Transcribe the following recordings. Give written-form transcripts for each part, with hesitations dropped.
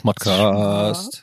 Schmodcast.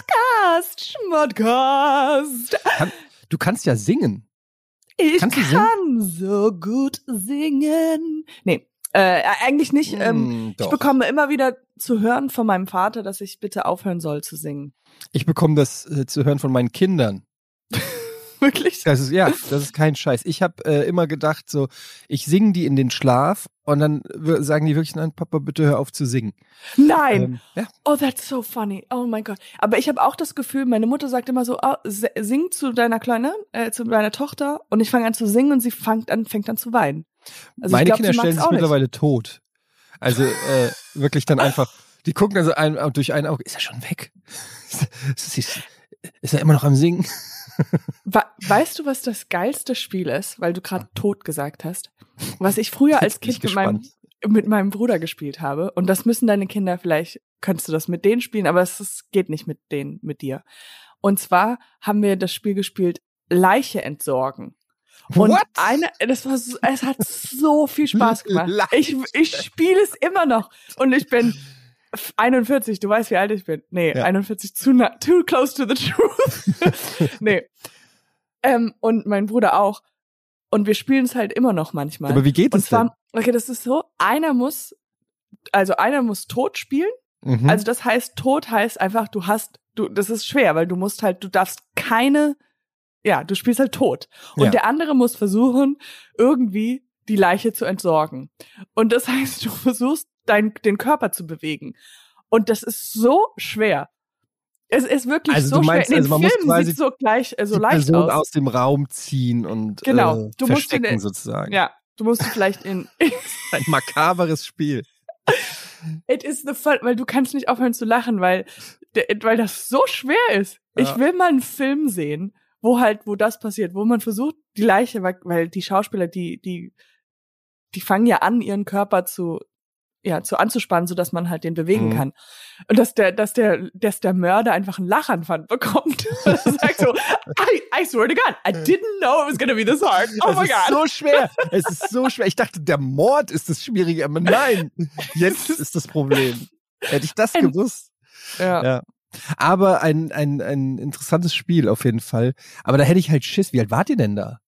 Schmodcast. Du kannst ja singen. Ich Kannst du kann so gut singen. Nee, eigentlich nicht. Ich Doch. bekomme immer wieder zu hören von meinem Vater, dass ich bitte aufhören soll zu singen. Ich bekomme das zu hören von meinen Kindern. Wirklich? Das ist kein Scheiß. Ich habe immer gedacht, so, ich singe die in den Schlaf und dann sagen die wirklich, nein, Papa, bitte hör auf zu singen. Nein. Ja. Oh, that's so funny. Oh mein Gott. Aber ich habe auch das Gefühl, meine Mutter sagt immer so, oh, sing zu deiner Kleinen, zu deiner Tochter, und ich fange an zu singen und sie fängt an zu weinen. Also Meine ich glaub, Kinder sie mag's stellen sich auch nicht. mittlerweile tot. Also wirklich dann einfach, die gucken dann so durch ein Auge, ist er schon weg? Ist er immer noch am Singen? Weißt du, was das geilste Spiel ist, weil du gerade tot gesagt hast? Was ich früher als Kind mit meinem Bruder gespielt habe, und das müssen deine Kinder, vielleicht könntest du das mit denen spielen, aber es geht nicht mit dir. Und zwar haben wir das Spiel gespielt, Leiche entsorgen. Und What? es hat so viel Spaß gemacht. Ich spiele es immer noch. Und ich bin 41, du weißt, wie alt ich bin. Nee, Ja. 41, too close to the truth. Nee. Und mein Bruder auch. Und wir spielen es halt immer noch manchmal. Aber wie geht es denn? Okay, das ist so, einer muss tot spielen. Mhm. Also das heißt, tot heißt einfach, das ist schwer, weil du darfst du spielst halt tot. Und Ja. der andere muss versuchen, irgendwie die Leiche zu entsorgen. Und das heißt, du versuchst, den Körper zu bewegen. Und das ist so schwer. Es ist wirklich Also so du meinst, schwer. In den also man muss Filmen quasi sieht so die leicht Person aus. aus dem Raum ziehen und Genau. Du musst verstecken sozusagen. Ja, du musst vielleicht Ein makaberes Spiel. It is the fun, weil du kannst nicht aufhören zu lachen, weil das so schwer ist. Ja. Ich will mal einen Film sehen, wo das passiert, wo man versucht, die Leiche, weil die Schauspieler, die fangen ja an, ihren Körper anzuspannen, sodass man halt den bewegen kann. Und dass der Mörder einfach einen Lachanfall bekommt. Und sagt so, I swear to God, I didn't know it was gonna be this hard. Oh my God. So schwer. Es ist so schwer. Ich dachte, der Mord ist das Schwierige, aber nein. Jetzt ist das Problem. Hätte ich das gewusst. Ja. Aber ein interessantes Spiel auf jeden Fall. Aber da hätte ich halt Schiss. Wie alt wart ihr denn da?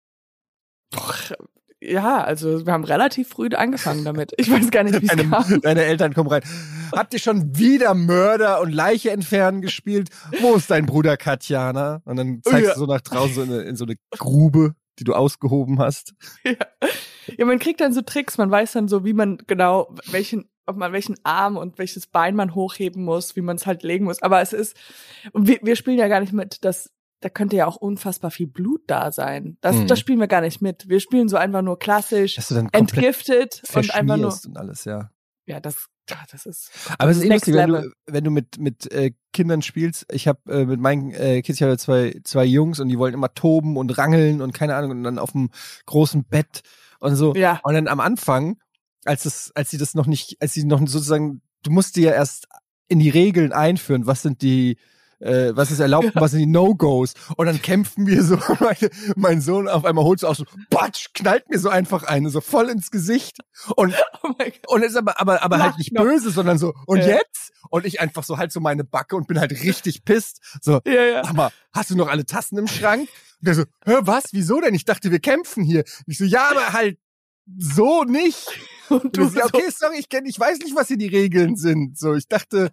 Ja, also wir haben relativ früh angefangen damit. Ich weiß gar nicht, wie es kam. Deine Eltern kommen rein. Habt ihr schon wieder Mörder und Leiche entfernen gespielt? Wo ist dein Bruder Katjana? Und dann zeigst du so nach draußen in so eine Grube, die du ausgehoben hast. Ja, man kriegt dann so Tricks. Man weiß dann so, wie man genau ob man welchen Arm und welches Bein man hochheben muss, wie man es halt legen muss. Aber wir spielen ja gar nicht mit, da könnte ja auch unfassbar viel Blut da sein. Das spielen wir gar nicht mit. Wir spielen so einfach nur klassisch, entgiftet und einfach nur. Und alles, ja. Ja, das ist. Aber es ist Next lustig, Level. wenn du mit Kindern spielst. Ich habe mit meinen Kids, ich habe zwei Jungs und die wollen immer toben und rangeln und keine Ahnung und dann auf dem großen Bett und so. Ja. Und dann am Anfang, als sie noch sozusagen, du musst dir ja erst in die Regeln einführen, was ist erlaubt, was sind die No-Gos? Und dann kämpfen wir so, mein Sohn auf einmal holt so aus, so, batsch, knallt mir so einfach eine, so voll ins Gesicht. Und ist aber halt nicht böse, sondern so, und jetzt? Und ich einfach so halt so meine Backe und bin halt richtig pisst. So, sag mal, hast du noch alle Tassen im Schrank? Und der so, was? Wieso denn? Ich dachte, wir kämpfen hier. Und ich so, ja, aber halt so nicht. Und du so, okay, sorry, ich weiß nicht, was hier die Regeln sind. So, ich dachte,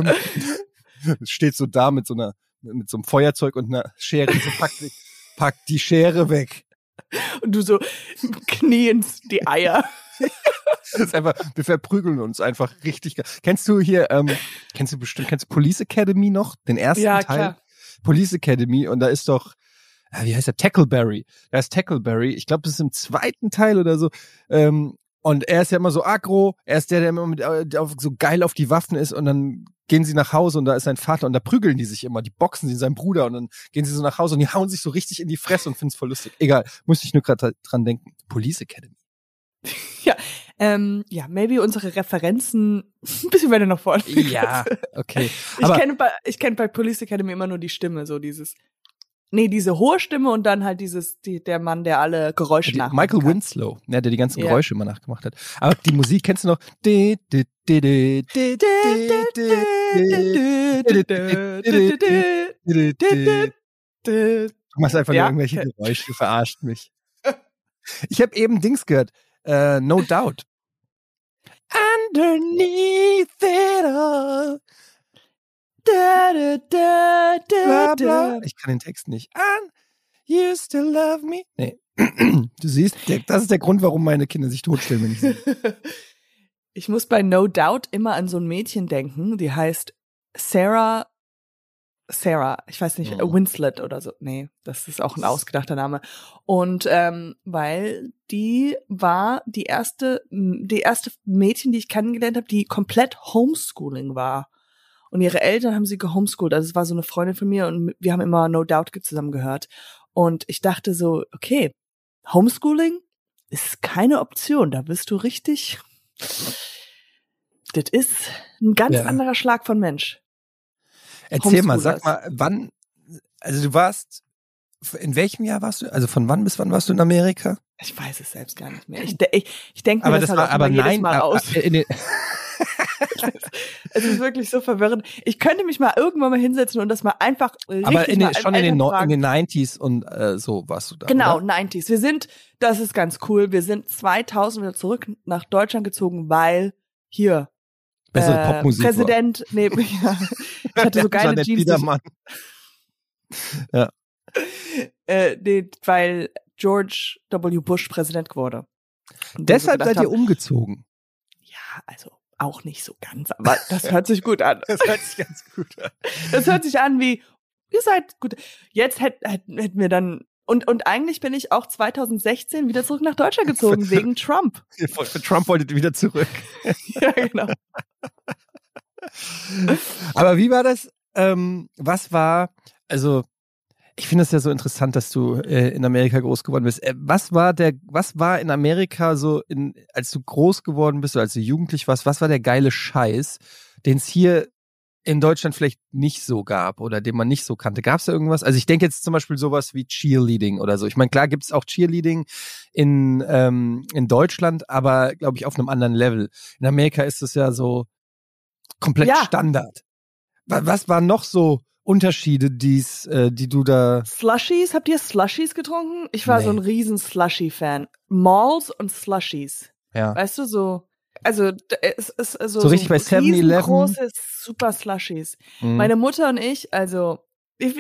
steht so da mit so einem Feuerzeug und einer Schere, so pack die Schere weg. Und du so kniend die Eier. Das ist einfach, wir verprügeln uns einfach richtig. Kennst du Police Academy noch? Den ersten Teil? Klar. Police Academy, und da ist doch, wie heißt der? Tackleberry. Da ist Tackleberry. Ich glaube, das ist im zweiten Teil oder so. Und er ist ja immer so aggro. Er ist der immer so geil auf die Waffen ist, und dann gehen sie nach Hause und da ist sein Vater und da prügeln die sich immer. Die boxen sie, sein Bruder, und dann gehen sie so nach Hause und die hauen sich so richtig in die Fresse und finden's voll lustig. Egal, musste ich nur gerade dran denken. Police Academy. Maybe unsere Referenzen ein bisschen weiter nach vorne. Ja, okay. Ich kenne bei Police Academy immer nur die Stimme, so dieses Nee, diese hohe Stimme und dann halt der Mann, der alle Geräusche nachmacht. Michael Winslow, der die ganzen Geräusche immer nachgemacht hat. Aber die Musik kennst du noch? Du machst einfach nur irgendwelche Geräusche, du verarscht mich. Ich habe eben Dings gehört, No Doubt. Underneath it all. Bla, bla. Ich kann den Text nicht. And you still love me. Nee. Du siehst, das ist der Grund, warum meine Kinder sich totstellen, wenn ich sie. Ich muss bei No Doubt immer an so ein Mädchen denken, die heißt Sarah, ich weiß nicht, Winslet oder so. Nee, das ist auch ein ausgedachter Name. Und weil die war die erste Mädchen, die ich kennengelernt habe, die komplett Homeschooling war. Und ihre Eltern haben sie gehomeschoolt. Also es war so eine Freundin von mir und wir haben immer No Doubt zusammen gehört. Und ich dachte so, okay, Homeschooling ist keine Option. Da bist du richtig. Das ist ein ganz anderer Schlag von Mensch. Erzähl mal, sag mal, wann, also du warst, in welchem Jahr warst du? Also von wann bis wann warst du in Amerika? Ich weiß es selbst gar nicht mehr. Ich denke mir das halt auch jedes Mal aus. Es ist wirklich so verwirrend. Ich könnte mich mal irgendwann mal hinsetzen und das mal einfach richtig aber in den 90s und so warst du da. Genau, oder? 90s. Das ist ganz cool, wir sind 2000 wieder zurück nach Deutschland gezogen, weil hier bessere Popmusik Präsident, ich hatte so geile Jeans. Ja. Weil George W. Bush Präsident wurde. Deshalb seid ihr umgezogen? Ja, also auch nicht so ganz, aber das hört sich gut an. Das hört sich ganz gut an. Das hört sich an wie, ihr seid gut. Jetzt hätten wir dann, und eigentlich bin ich auch 2016 wieder zurück nach Deutschland gezogen, wegen Trump. Für Trump wolltet ihr wieder zurück. Ja, genau. Aber wie war das? Ich finde es ja so interessant, dass du in Amerika groß geworden bist. Was war in Amerika so, als du groß geworden bist oder als du jugendlich warst, was war der geile Scheiß, den es hier in Deutschland vielleicht nicht so gab oder den man nicht so kannte? Gab es da irgendwas? Also ich denke jetzt zum Beispiel sowas wie Cheerleading oder so. Ich meine, klar gibt es auch Cheerleading in Deutschland, aber glaube ich auf einem anderen Level. In Amerika ist es ja so komplett Standard. Was war noch so Unterschiede, die du da... Slushies? Habt ihr Slushies getrunken? Ich war so ein riesen Slushie-Fan. Malls und Slushies. Ja. Weißt du, so... Also, es ist so richtig bei 7-Eleven. Große, super Slushies. Mhm. Meine Mutter und ich, also, ich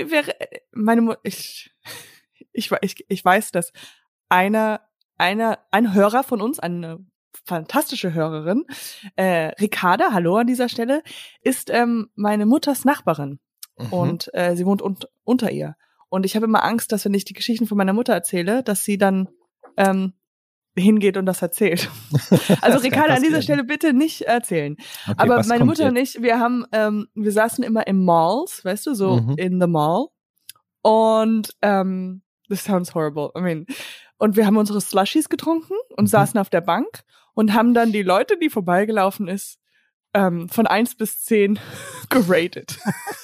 weiß, dass ein Hörer von uns, eine fantastische Hörerin, Ricarda, hallo an dieser Stelle, ist meine Mutters Nachbarin. Mhm. Und sie wohnt unter ihr. Und ich habe immer Angst, dass wenn ich die Geschichten von meiner Mutter erzähle, dass sie dann hingeht und das erzählt. Also Ricarda, an dieser Stelle bitte nicht erzählen. Okay, aber meine Mutter und ich, wir saßen immer im Malls, weißt du, so in the mall. Und this sounds horrible. I mean, und wir haben unsere Slushies getrunken und saßen auf der Bank und haben dann die Leute, die vorbeigelaufen ist, von 1 bis 10 geratet.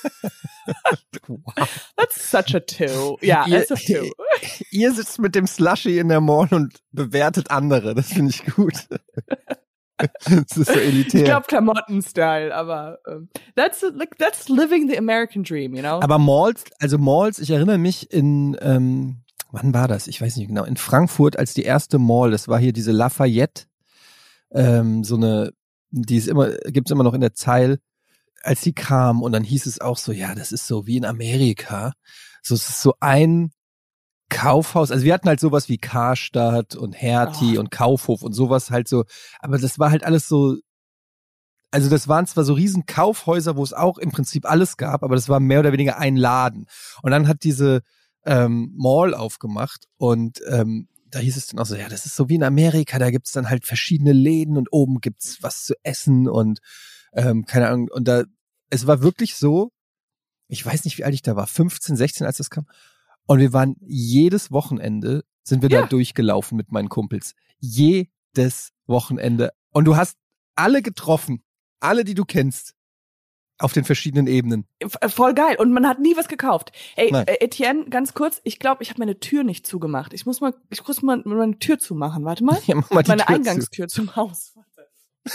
Wow. That's such a 2. Ja, it's a 2. Ihr sitzt mit dem Slushie in der Mall und bewertet andere. Das finde ich gut. Das ist so elitär. Ich glaube Klamotten-Style, aber that's living the American dream, you know? Aber Malls, ich erinnere mich wann war das? Ich weiß nicht genau. In Frankfurt als die erste Mall, das war hier diese Lafayette, gibt's immer noch in der Zeil, als sie kam und dann hieß es auch so, ja, das ist so wie in Amerika. So, es ist so ein Kaufhaus. Also wir hatten halt sowas wie Karstadt und Hertie und Kaufhof und sowas halt so. Aber das war halt alles so, also das waren zwar so riesen Kaufhäuser, wo es auch im Prinzip alles gab, aber das war mehr oder weniger ein Laden. Und dann hat diese Mall aufgemacht und da hieß es dann auch so, ja, das ist so wie in Amerika, da gibt's dann halt verschiedene Läden und oben gibt's was zu essen und keine Ahnung. Und es war wirklich so, ich weiß nicht, wie alt ich da war, 15, 16, als das kam. Und wir waren jedes Wochenende, sind wir da durchgelaufen mit meinen Kumpels. Jedes Wochenende. Und du hast alle getroffen, alle, die du kennst. auf den verschiedenen Ebenen. Voll geil. Und man hat nie was gekauft. Ey, Nein. Etienne, ganz kurz, ich glaube, ich habe meine Tür nicht zugemacht. Ich muss mal meine Tür zumachen. Warte mal. Ja, mach mal die Meine Tür Eingangstür zum Haus. Warte.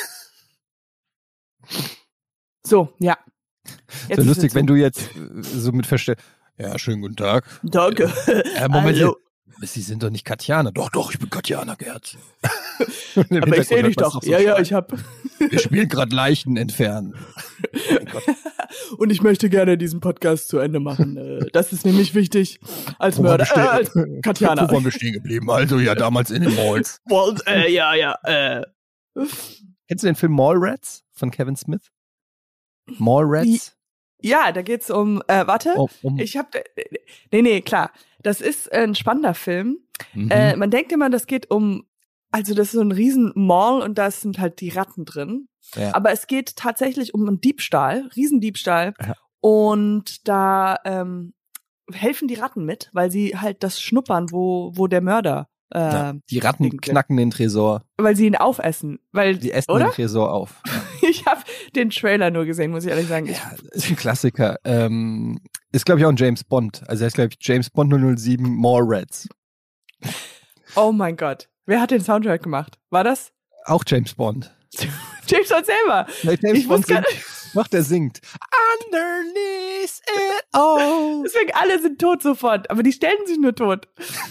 So, ja. Jetzt So ist lustig, es wenn du jetzt so mit Ja, schönen guten Tag. Danke. Moment, Hallo. Sie sind doch nicht Katjana. Doch, ich bin Katjana, Gerd. Aber ich sehe dich doch. Ja, ich hab. Wir spielen gerade Leichen entfernen. Oh Gott. Und ich möchte gerne diesen Podcast zu Ende machen. Das ist nämlich wichtig als Mörder, als Katjana. Wo waren wir stehen geblieben? Also ja, damals in den Malls. Kennst du den Film Mallrats von Kevin Smith? Mallrats? Ja, da geht's um, warte, Nee, klar. Das ist ein spannender Film. Man denkt immer, das geht um, also das ist so ein riesen Mall und da sind halt die Ratten drin. Ja. Aber es geht tatsächlich um einen Diebstahl, Riesendiebstahl. Ja. Und da helfen die Ratten mit, weil sie halt das schnuppern, wo der Mörder die Ratten knacken den Tresor. Weil sie ihn aufessen. Die essen den Tresor auf. Ja. Ich habe den Trailer nur gesehen, muss ich ehrlich sagen. Ja, ist ein Klassiker. Ist, glaube ich, auch ein James Bond. Also er ist, glaube ich, James Bond 007 Mallrats. Oh mein Gott. Wer hat den Soundtrack gemacht? War das? Auch James Bond. James Bond selber. Ja, James Bond der singt. Underneath it all. Deswegen alle sind tot sofort, aber die stellen sich nur tot.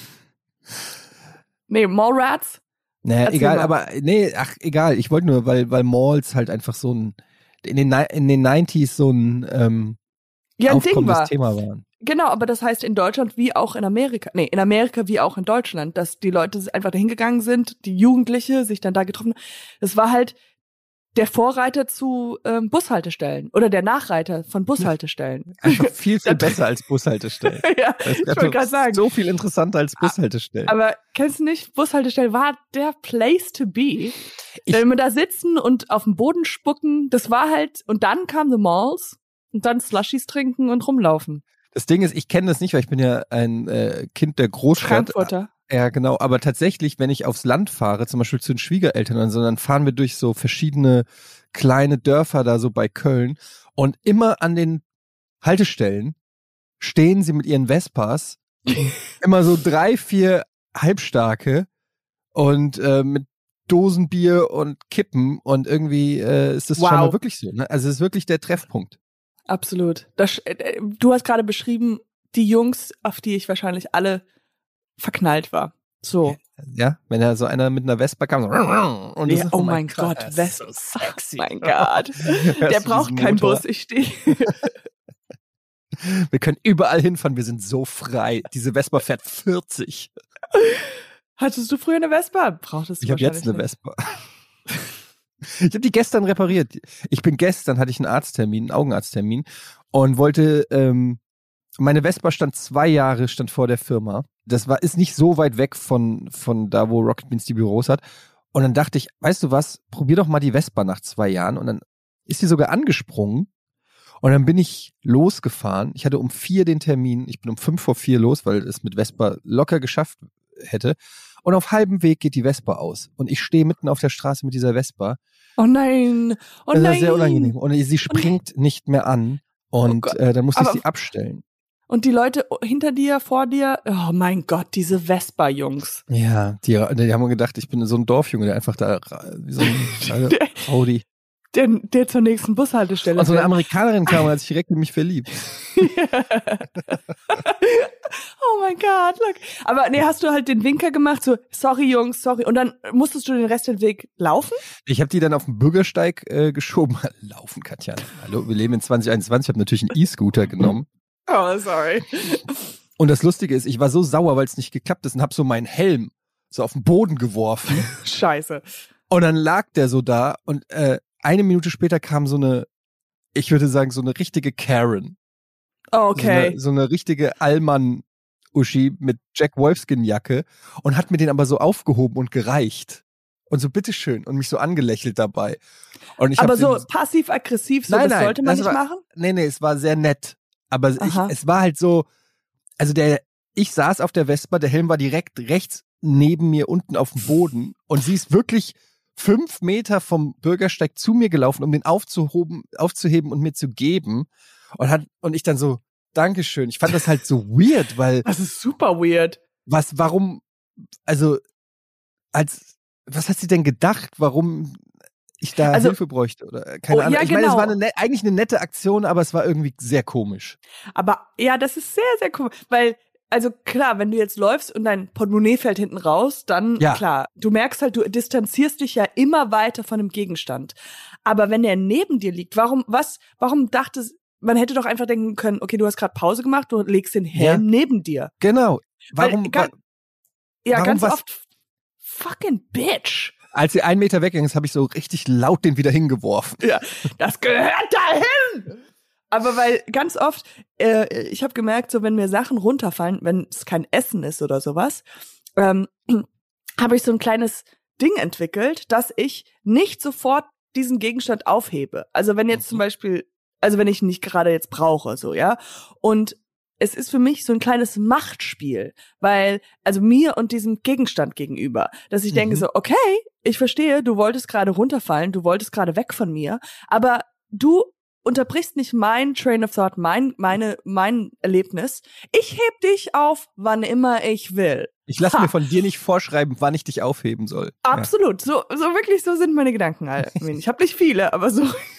Nee, Mallrats? Naja, egal, aber egal. Ich wollte nur, weil Malls halt einfach so ein in den 90s so ein aufkommendes Thema waren. Genau, aber das heißt in Deutschland wie auch in Amerika. Nee, in Amerika wie auch in Deutschland, dass die Leute einfach dahin gegangen sind, die Jugendliche sich dann da getroffen haben. Das war halt der Vorreiter zu Bushaltestellen oder der Nachreiter von Bushaltestellen. Einfach viel besser als Bushaltestellen. Ja, ich wollte gerade sagen. So viel interessanter als Bushaltestellen. Aber kennst du nicht, Bushaltestelle war der Place to be. Wenn wir da sitzen und auf den Boden spucken, das war halt, und dann kamen the Malls und dann Slushies trinken und rumlaufen. Das Ding ist, ich kenne das nicht, weil ich bin ja ein Kind der Großstadt. Frankfurter. Ja, genau. Aber tatsächlich, wenn ich aufs Land fahre, zum Beispiel zu den Schwiegereltern, dann fahren wir durch so verschiedene kleine Dörfer da so bei Köln und immer an den Haltestellen stehen sie mit ihren Vespas, immer so 3, 4 Halbstarke und mit Dosenbier und Kippen und irgendwie ist das scheinbar wirklich so. Ne? Also es ist wirklich der Treffpunkt. Absolut. Du hast gerade beschrieben, die Jungs, auf die ich wahrscheinlich alle verknallt war. So. Ja, wenn da so einer mit einer Vespa kam. So, und ja, oh mein Gott, Vespa. So sexy. Oh mein Gott. Der braucht keinen Bus, ich stehe. Wir können überall hinfahren, wir sind so frei. Diese Vespa fährt 40. Hattest du früher eine Vespa? Brauchtest du Ich habe jetzt eine Vespa. Ich habe die gestern repariert. Hatte ich einen Augenarzttermin und wollte, meine Vespa stand 2 Jahre vor der Firma. Das ist nicht so weit weg von da, wo Rocket Beans die Büros hat. Und dann dachte ich, weißt du was, probier doch mal die Vespa nach 2 Jahren. Und dann ist sie sogar angesprungen. Und dann bin ich losgefahren. Ich hatte um 4 den Termin. Ich bin um 5:45 los, weil es mit Vespa locker geschafft hätte. Und auf halbem Weg geht die Vespa aus. Und ich stehe mitten auf der Straße mit dieser Vespa. Oh nein. Oh nein. Das ist sehr unangenehm. Und sie springt nicht mehr an. Und dann musste ich sie abstellen. Und die Leute hinter dir, vor dir, oh mein Gott, diese Vespa-Jungs. Ja, die haben gedacht, ich bin so ein Dorfjunge, der einfach da, wie so ein Audi. Der zur nächsten Bushaltestelle. Und so eine Amerikanerin kam und hat sich direkt in mich verliebt. Oh mein Gott, look. Aber nee, hast du halt den Winker gemacht, so, sorry Jungs, sorry. Und dann musstest du den Rest den Weg laufen? Ich habe die dann auf den Bürgersteig geschoben. Laufen, Katja. Hallo, wir leben in 2021. Ich habe natürlich einen E-Scooter genommen. Oh, sorry. Und das Lustige ist, ich war so sauer, weil es nicht geklappt ist und habe so meinen Helm so auf den Boden geworfen. Scheiße. Und dann lag der so da und 1 Minute später kam so eine, ich würde sagen, so eine richtige Karen. Oh, okay. So eine richtige Allmann-Uschi mit Jack Wolfskin-Jacke und hat mir den aber so aufgehoben und gereicht. Und so, bitteschön. Und mich so angelächelt dabei. Und ich aber so passiv-aggressiv, so, das sollte man nicht machen? Nee, es war sehr nett. Aber es war halt so, also ich saß auf der Vespa, der Helm war direkt rechts neben mir unten auf dem Boden und sie ist wirklich 5 Meter vom Bürgersteig zu mir gelaufen, um den aufzuheben und mir zu geben. Und ich dann so, Dankeschön. Ich fand das halt so weird, weil. Das ist super weird. Warum, also, was hat sie denn gedacht, warum ich da Hilfe bräuchte? Oder keine Ahnung. Ja, ich meine, es war eigentlich eine nette Aktion, aber es war irgendwie sehr komisch. Aber ja, das ist sehr, sehr komisch, weil, also klar, wenn du jetzt läufst und dein Portemonnaie fällt hinten raus, dann klar, du merkst halt, du distanzierst dich ja immer weiter von dem Gegenstand. Aber wenn der neben dir liegt, warum dachtest, man hätte doch einfach denken können, okay, du hast gerade Pause gemacht, du legst den Helm neben dir. Genau. Warum? Ganz oft fucking bitch. Als sie 1 Meter weggegangen ist, habe ich so richtig laut den wieder hingeworfen. Ja, das gehört dahin! Aber weil ganz oft, ich habe gemerkt, so wenn mir Sachen runterfallen, wenn es kein Essen ist oder sowas, habe ich so ein kleines Ding entwickelt, dass ich nicht sofort diesen Gegenstand aufhebe. Also wenn jetzt zum Beispiel, wenn ich ihn nicht gerade jetzt brauche, so, ja. Und es ist für mich so ein kleines Machtspiel, weil, also mir und diesem Gegenstand gegenüber, dass ich denke so, okay, ich verstehe, du wolltest gerade runterfallen, du wolltest gerade weg von mir, aber du unterbrichst nicht mein Train of Thought, mein Erlebnis. Ich heb dich auf, wann immer ich will. Ich lasse mir von dir nicht vorschreiben, wann ich dich aufheben soll. Absolut, so wirklich, so sind meine Gedanken. Ich habe nicht viele, aber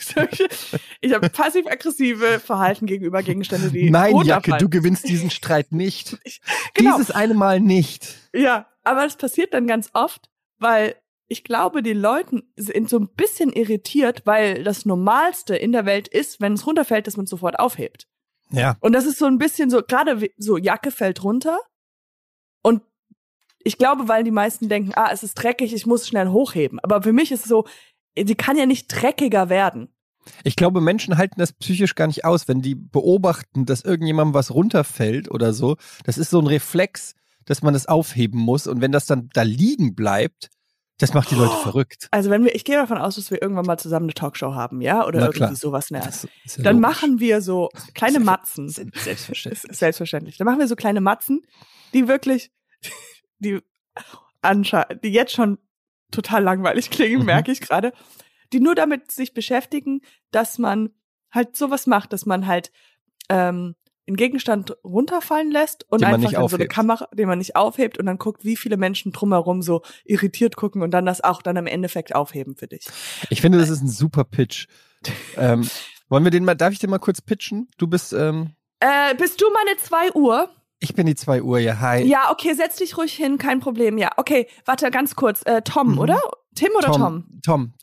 ich habe passiv-aggressive Verhalten gegenüber Gegenständen, die Nein, Jacke, du gewinnst diesen Streit nicht. Genau. Dieses eine Mal nicht. Ja, aber das passiert dann ganz oft, weil ich glaube, die Leute sind so ein bisschen irritiert, weil das Normalste in der Welt ist, wenn es runterfällt, dass man es sofort aufhebt. Ja. Und das ist so ein bisschen so, gerade so Jacke fällt runter und ich glaube, weil die meisten denken, es ist dreckig, ich muss schnell hochheben. Aber für mich ist es so, sie kann ja nicht dreckiger werden. Ich glaube, Menschen halten das psychisch gar nicht aus, wenn die beobachten, dass irgendjemandem was runterfällt oder so. Das ist so ein Reflex, dass man das aufheben muss. Und wenn das dann da liegen bleibt, das macht die Leute verrückt. Also ich gehe davon aus, dass wir irgendwann mal zusammen eine Talkshow haben, ja? Oder irgendwie sowas nervt. Ja, dann machen wir so kleine Matzen. Selbstverständlich. Selbstverständlich. Dann machen wir so kleine Matzen, die wirklich, die jetzt schon total langweilig klingen, merke ich gerade, die nur damit sich beschäftigen, dass man halt sowas macht, dass man halt einen Gegenstand runterfallen lässt und einfach dann so eine Kamera, den man nicht aufhebt und dann guckt, wie viele Menschen drumherum so irritiert gucken und dann das auch dann im Endeffekt aufheben für dich. Ich finde, das ist ein super Pitch. Wollen wir darf ich den mal kurz pitchen? Du bist, bist du meine 2 Uhr? Ich bin die 2 Uhr, ja, hi. Ja, okay, setz dich ruhig hin, kein Problem, ja. Okay, warte, ganz kurz, Tom, oder? Tim oder Tom? Tom.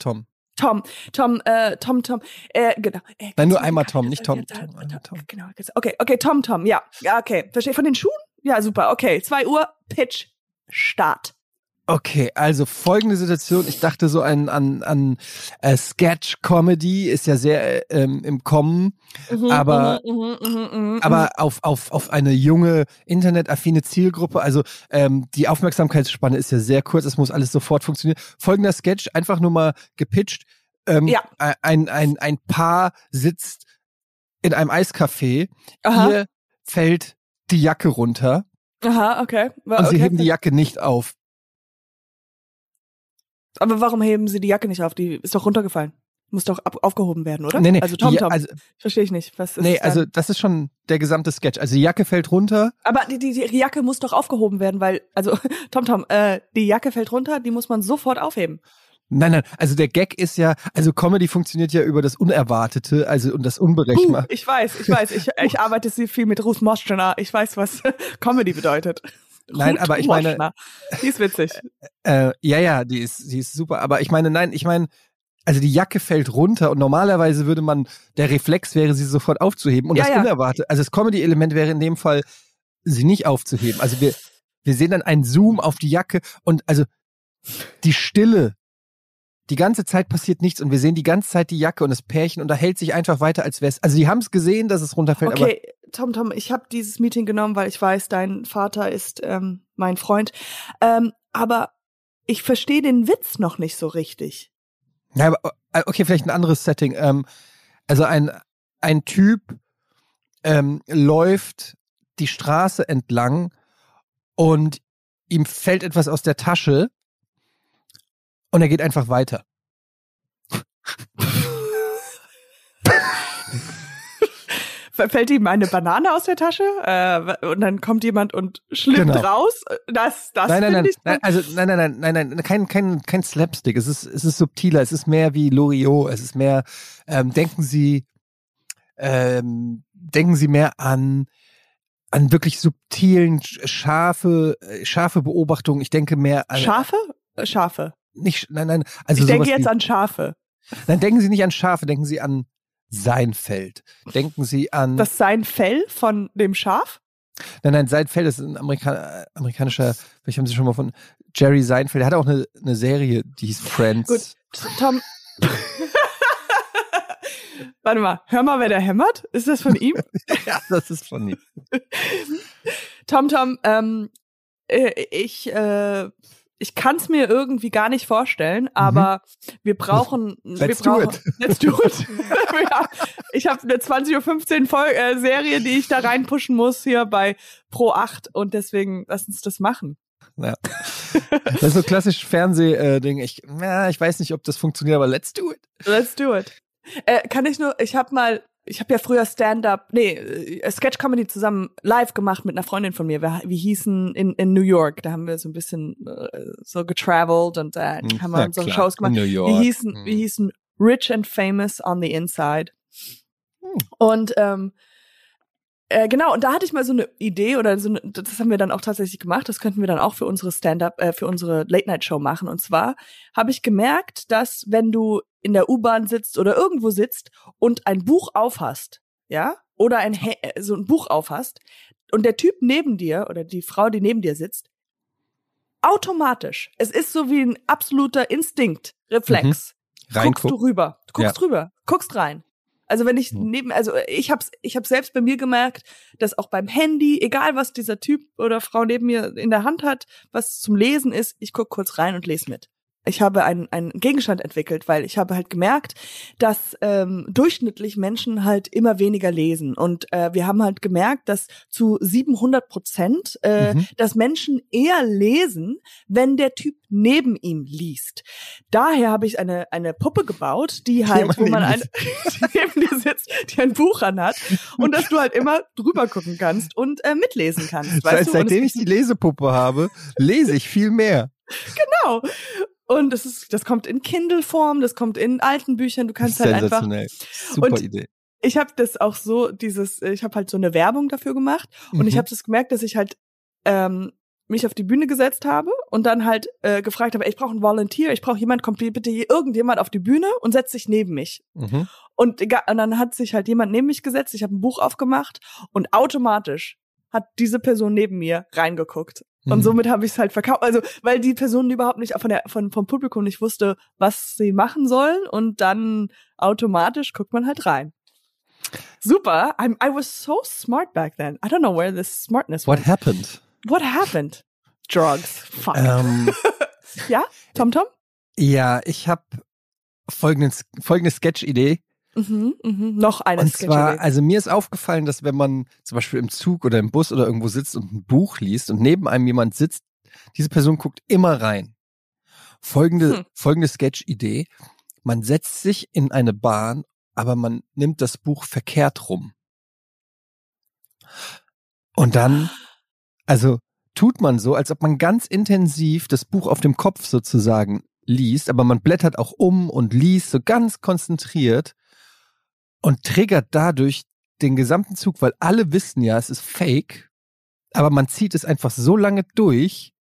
Genau. Nein, nur einmal Tom, nicht Tom. Genau. Okay, Tom, ja. Ja, okay. Verstehe. Von den Schuhen? Ja, super. Okay, 2 Uhr, Pitch, Start. Okay, also folgende Situation. Ich dachte so an Sketch-Comedy ist ja sehr im Kommen, aber auf eine junge, internetaffine Zielgruppe. Also die Aufmerksamkeitsspanne ist ja sehr kurz, es muss alles sofort funktionieren. Folgender Sketch, einfach nur mal gepitcht. Ein Paar sitzt in einem Eiscafé. Hier fällt die Jacke runter. Aha, okay. Und sie heben die Jacke nicht auf. Aber warum heben sie die Jacke nicht auf? Die ist doch runtergefallen. Muss doch aufgehoben werden, oder? Nee. Also Tom. Verstehe ich nicht. Was ist also das ist schon der gesamte Sketch. Also die Jacke fällt runter. Aber die Jacke muss doch aufgehoben werden, weil, also Tom, die Jacke fällt runter, die muss man sofort aufheben. Nein, also der Gag ist ja, also Comedy funktioniert ja über das Unerwartete, also und das Unberechenbare. Ich weiß. Ich arbeite sehr viel mit Ruth Moschner. Ich weiß, was Comedy bedeutet. Nein, Ruth aber ich meine, Moschner. Die ist witzig. Die ist super. Aber ich meine, also die Jacke fällt runter und normalerweise der Reflex wäre, sie sofort aufzuheben. Und das Unerwartete, also das Comedy-Element wäre in dem Fall, sie nicht aufzuheben. Also wir sehen dann einen Zoom auf die Jacke und also die Stille. Die ganze Zeit passiert nichts und wir sehen die ganze Zeit die Jacke und das Pärchen unterhält sich einfach weiter, als wäre es. Also die haben es gesehen, dass es runterfällt. Okay, aber Tom, ich habe dieses Meeting genommen, weil ich weiß, dein Vater ist mein Freund. Aber ich verstehe den Witz noch nicht so richtig. Ja, aber okay, vielleicht ein anderes Setting. Also ein Typ läuft die Straße entlang und ihm fällt etwas aus der Tasche. Und er geht einfach weiter. Fällt ihm eine Banane aus der Tasche und dann kommt jemand und schlüpft raus. Das nein, ich nein, kein Slapstick. Es ist subtiler. Es ist mehr wie Loriot. Es ist mehr. Denken Sie mehr an wirklich subtilen, scharfe Beobachtungen. Ich denke mehr an Schafe. Nein. Also ich denke jetzt an Schafe. Nein, denken Sie nicht an Schafe. Denken Sie an Seinfeld. Denken Sie an... Das Seinfeld von dem Schaf? Nein, Seinfeld ist ein amerikanischer, vielleicht haben Sie schon mal von Jerry Seinfeld, der hat auch eine Serie, die hieß Friends. Gut, Tom... Warte mal, hör mal, wer da hämmert? Ist das von ihm? Ja, das ist von ihm. Tom, ich kann es mir irgendwie gar nicht vorstellen, aber wir brauchen... Let's do it. Ja, ich habe eine 20:15 Uhr Serie, die ich da reinpushen muss hier bei Pro 8 und deswegen lass uns das machen. Ja. Das ist so klassisch Fernsehding. Ich weiß nicht, ob das funktioniert, aber let's do it. Let's do it. Ich habe ja früher Sketch-Comedy zusammen live gemacht mit einer Freundin von mir. Wir hießen in New York. Da haben wir so ein bisschen so getravelt und haben wir unsere Shows gemacht. In New York. Wir hießen Rich and Famous on the Inside. Und genau, und da hatte ich mal so eine Idee das haben wir dann auch tatsächlich gemacht, das könnten wir dann auch für unsere für unsere Late-Night-Show machen. Und zwar habe ich gemerkt, dass wenn du in der U-Bahn sitzt oder irgendwo sitzt und ein Buch aufhast, ja, oder so ein Buch aufhast und der Typ neben dir oder die Frau, die neben dir sitzt, automatisch, es ist so wie ein absoluter Instinkt, Reflex, guckst du rüber, guckst rein. Also wenn ich ich hab's selbst bei mir gemerkt, dass auch beim Handy, egal was dieser Typ oder Frau neben mir in der Hand hat, was zum Lesen ist, ich guck kurz rein und lese mit. Ich habe einen Gegenstand entwickelt, weil ich habe halt gemerkt, dass durchschnittlich Menschen halt immer weniger lesen. Und wir haben halt gemerkt, dass zu 700%, dass Menschen eher lesen, wenn der Typ neben ihm liest. Daher habe ich eine Puppe gebaut, die halt, wo man die neben dir sitzt, die ein Buch anhat und dass du halt immer drüber gucken kannst und mitlesen kannst. Weißt du? Seitdem ich die Lesepuppe habe, lese ich viel mehr. Genau. Und das kommt in Kindle-Form, das kommt in alten Büchern, du kannst halt einfach. Super Idee. Ich habe das auch so, ich habe halt so eine Werbung dafür gemacht und ich habe das gemerkt, dass ich halt mich auf die Bühne gesetzt habe und dann halt gefragt habe, ich brauche einen Volunteer, ich brauche kommt bitte irgendjemand auf die Bühne und setzt sich neben mich. Und dann hat sich halt jemand neben mich gesetzt, ich habe ein Buch aufgemacht und automatisch hat diese Person neben mir reingeguckt. Und somit habe ich es halt verkauft. Also, weil die Person überhaupt nicht vom Publikum nicht wusste, was sie machen sollen. Und dann automatisch guckt man halt rein. Super. I was so smart back then. I don't know where this smartness was. What happened? Drugs. Fuck. Ja? Tom? Ja, ich habe folgende Sketch-Idee. Noch eine und zwar, also mir ist aufgefallen, dass wenn man zum Beispiel im Zug oder im Bus oder irgendwo sitzt und ein Buch liest und neben einem jemand sitzt, diese Person guckt immer rein. Folgende Sketch-Idee. Man setzt sich in eine Bahn, aber man nimmt das Buch verkehrt rum. Und dann, also tut man so, als ob man ganz intensiv das Buch auf dem Kopf sozusagen liest, aber man blättert auch um und liest so ganz konzentriert. Und triggert dadurch den gesamten Zug, weil alle wissen ja, es ist fake, aber man zieht es einfach so lange durch.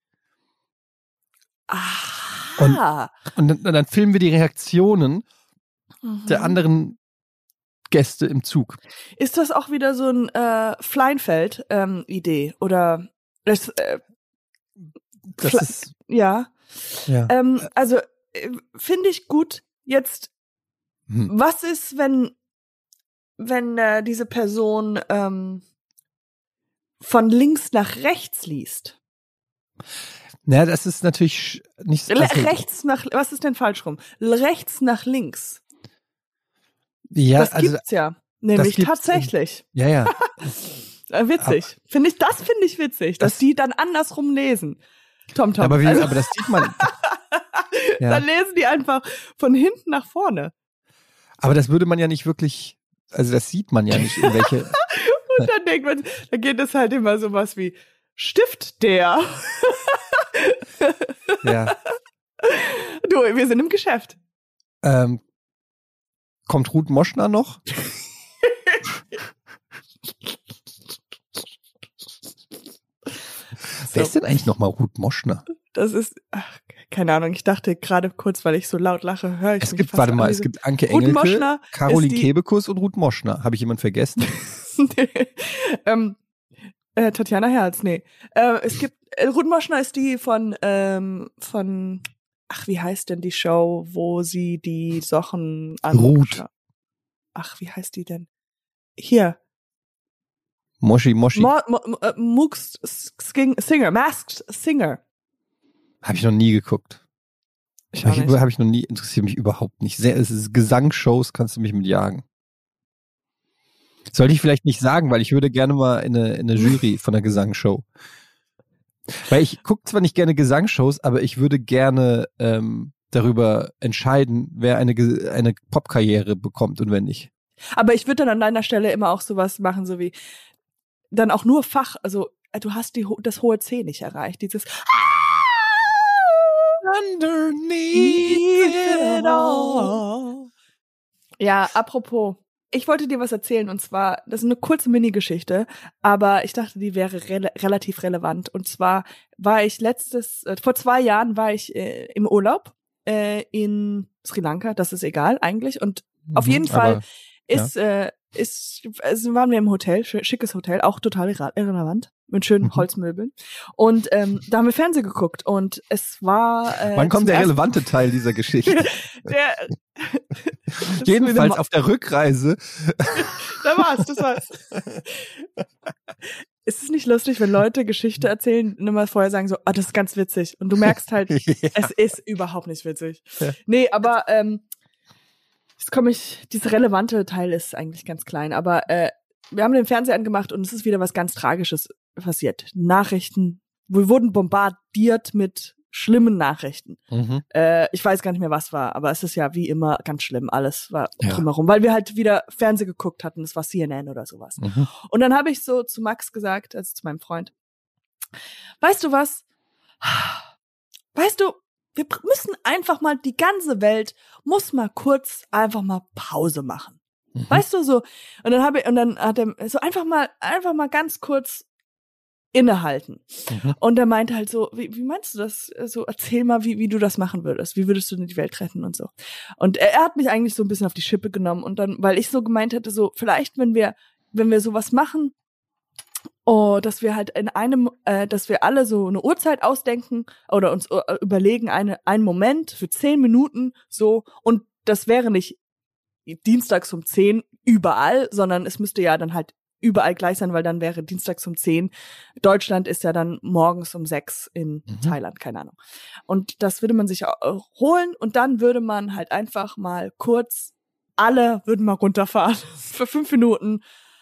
Und dann filmen wir die Reaktionen der anderen Gäste im Zug. Ist das auch wieder so ein Fleinfeld-Idee? Oder das ist ja. Also finde ich gut. Jetzt, was ist, wenn diese Person von links nach rechts liest? Na, das ist natürlich nicht... was ist denn falsch rum? Rechts nach links. Ja, das gibt's ja. Nämlich tatsächlich. Ja. Witzig. Finde ich witzig, dass die dann andersrum lesen. Tom. Aber das sieht man... Ja. Dann lesen die einfach von hinten nach vorne. Aber das würde man ja nicht wirklich, also das sieht man ja nicht, in welche. Und dann denkt man, da geht es halt immer sowas wie Stift der. Ja. Du, wir sind im Geschäft. Kommt Ruth Moschner noch? Wer ist denn eigentlich nochmal Ruth Moschner? Das ist, keine Ahnung, ich dachte gerade kurz, weil ich so laut lache, höre ich Es mich gibt, fast warte an mal, diese- es gibt Anke Ruth Engelke, Moschner Caroline ist die- Kebekus und Ruth Moschner. Habe ich jemand vergessen? Tatjana Herz, nee. Es gibt, Ruth Moschner ist die von, wie heißt denn die Show, wo sie die Sachen an... Ruth. Wie heißt die denn? Hier. Moshi. Mooks Singer, Masked Singer. Habe ich noch nie geguckt. Ich auch nicht. Habe ich noch nie, interessiert mich überhaupt nicht. Es ist Gesangsshows, kannst du mich mit jagen. Sollte ich vielleicht nicht sagen, weil ich würde gerne mal in eine Jury von einer Gesangsshow. Weil ich gucke zwar nicht gerne Gesangsshows, aber ich würde gerne darüber entscheiden, wer eine Popkarriere bekommt und wer nicht. Aber ich würde dann an deiner Stelle immer auch sowas machen, so wie dann auch nur also du hast das hohe C nicht erreicht, dieses Underneath it all. Ja, apropos, ich wollte dir was erzählen und zwar, das ist eine kurze Mini-Geschichte, aber ich dachte, die wäre relativ relevant. Und zwar war ich vor 2 Jahren war ich im Urlaub in Sri Lanka, das ist egal eigentlich. Und auf jeden Fall waren wir im Hotel, schickes Hotel, auch total irrelevant, mit schönen Holzmöbeln. Und da haben wir Fernsehen geguckt und es war wann kommt der relevante Teil dieser Geschichte? Jedenfalls auf der Rückreise. Das war's. Ist es nicht lustig, wenn Leute Geschichte erzählen und immer vorher sagen so, das ist ganz witzig. Und du merkst halt, es ist überhaupt nicht witzig. Ja. Nee, aber dieser relevante Teil ist eigentlich ganz klein, aber wir haben den Fernseher angemacht und es ist wieder was ganz Tragisches passiert. Nachrichten, wir wurden bombardiert mit schlimmen Nachrichten. Ich weiß gar nicht mehr, was war, aber es ist ja wie immer ganz schlimm, alles war drumherum, weil wir halt wieder Fernsehen geguckt hatten, es war CNN oder sowas. Und dann habe ich so zu Max gesagt, also zu meinem Freund, weißt du was? Weißt du, wir müssen einfach mal, die ganze Welt muss mal kurz einfach mal Pause machen. Weißt du, so. Und dann hat er so einfach mal ganz kurz innehalten. Und er meinte halt so, wie meinst du das? So, erzähl mal, wie du das machen würdest. Wie würdest du denn die Welt retten und so. Und er hat mich eigentlich so ein bisschen auf die Schippe genommen und dann, weil ich so gemeint hätte, so, vielleicht, wenn wir sowas machen, dass wir halt dass wir alle so eine Uhrzeit ausdenken oder uns überlegen, einen Moment für 10 Minuten so, und das wäre nicht dienstags um 10 überall, sondern es müsste ja dann halt überall gleich sein, weil dann wäre dienstags um 10. Deutschland ist ja dann morgens um 6 in Thailand, keine Ahnung. Und das würde man sich holen und dann würde man halt einfach mal kurz, alle würden mal runterfahren für 5 Minuten.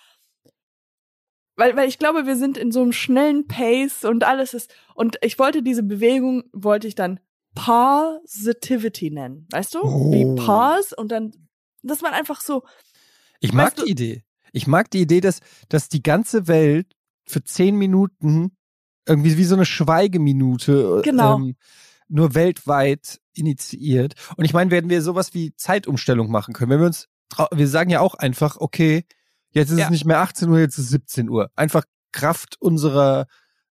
Weil ich glaube, wir sind in so einem schnellen Pace und alles ist, und ich wollte diese Bewegung, dann Positivity nennen, weißt du? Wie Pause und dann, dass man einfach so. Ich mag die Idee. Ich mag die Idee, dass die ganze Welt für 10 Minuten irgendwie wie so eine Schweigeminute nur weltweit initiiert. Und ich meine, werden wir sowas wie Zeitumstellung machen können, wenn wir sagen ja auch einfach, okay, jetzt ist es nicht mehr 18 Uhr, jetzt ist es 17 Uhr. Einfach Kraft unseres